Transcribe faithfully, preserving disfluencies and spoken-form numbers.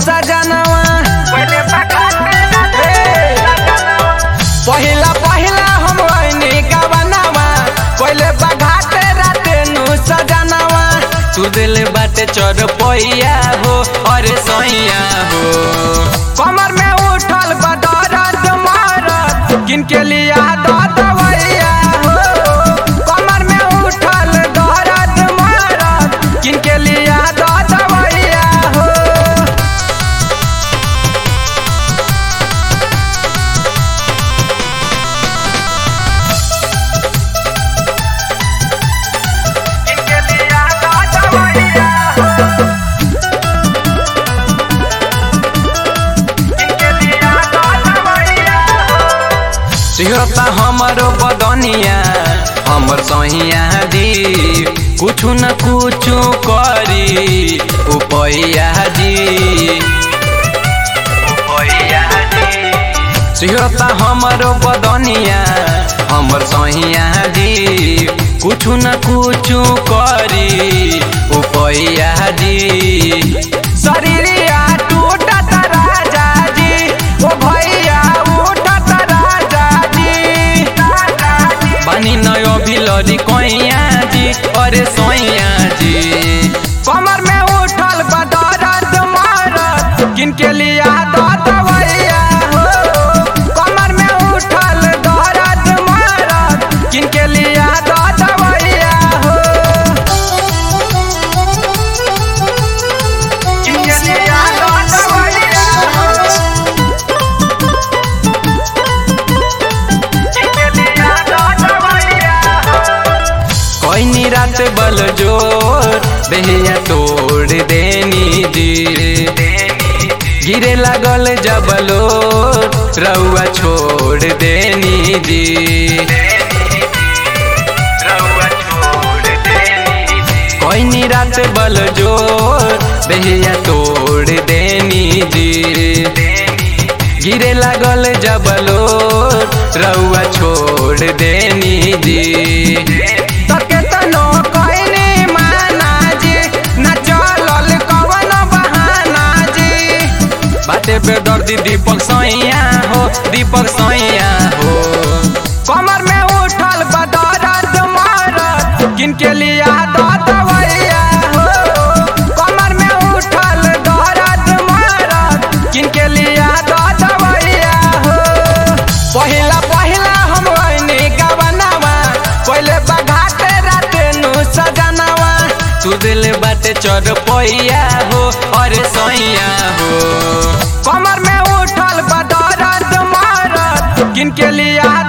सजनवा पहिला पहिला हम वही गवनवा पहले बघाते राते नु सजनवा तू दिल बाटे चढ़ पैया हो और सैया हो कमर में उठल बदरद मारत किनके लिया दो दवैया हो कमर में उठल दर्द मारत किनके लिया दो दवैया हो सिहरता हमारो बदनिया हमर सहिया दी कुछ न कुछ करी उपैया जी सिहरता हमारो बदनिया हमर सहिया दी कुछ न कुछ करी उपैया जी शरीरिया टूटत राजा जी ओ भैया पानी नयो भिलरी कोइया जी अरे सोइया जी कमर में उठल बदरद मारत किनके लिया दो दवैया हो कमर में उठल दर्द मारत किनके लिया दो दवैया हो किनके लिया दो दवैया हो कोई रात बल जोर बेहिया तोड़ देनी जी गिरे लगल जबलो रउआ छोड़ देनी जी कोई रात बल जोर बेहिया तोड़ देनी जी गिरे लगल जबलो रउआ छोड़ देनी जी बाटे पे दर्दी दीपक सैया हो दीपक सैया हो कमर में उठल बदरद मारत किनके लिया दो दवैया हो कमर में उठल दर्द मारत किनके लिया दो दवैया हो पहिला पहिला हम वही गवनवा पहले बघाते राते नु सजनवा तू दिल बाटे चढ़ पैया हो और सैया हो कमर में उठल बदरद मारत किनके लिया